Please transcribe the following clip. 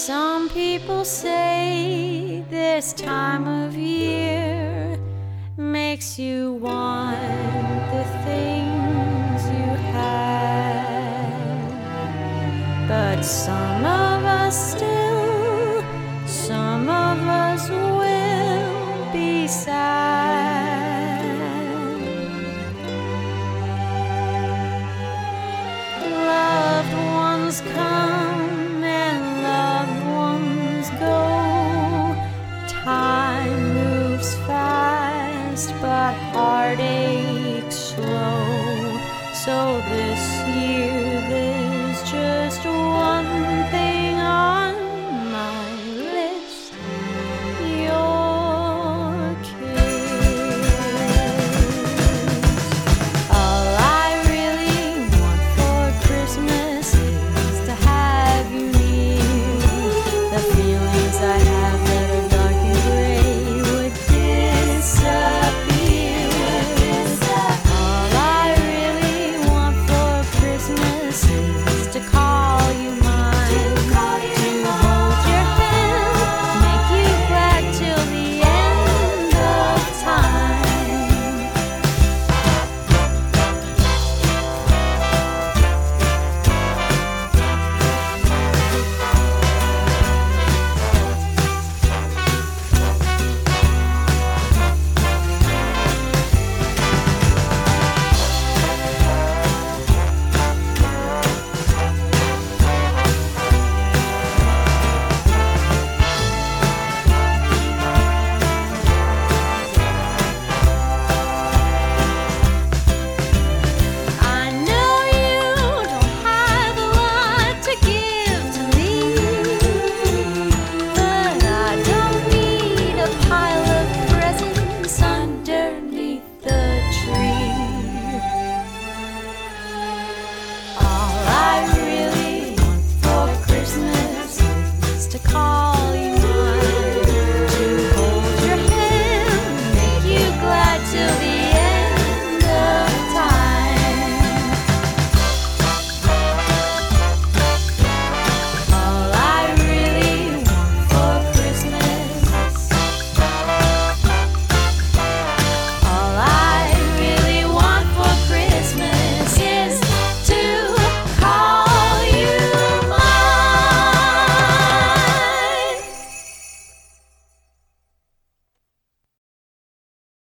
Some people say this time of year makes you want the things you had, but some of us still, some of us will be sad. Loved ones come and loved ones go. Time moves fast, but heartaches slow. So this year there's just one thing on my list: your kiss. All I really want for Christmas is to have you near. The feelings I have that are dark and gray would disappear. All I really want for Christmas is to call you mine, to hold your hand, make you glad till the end of time. I know you don't have a lot to give to me, but I don't need a pile of presents underneath the tree. All I really want for Christmas is to call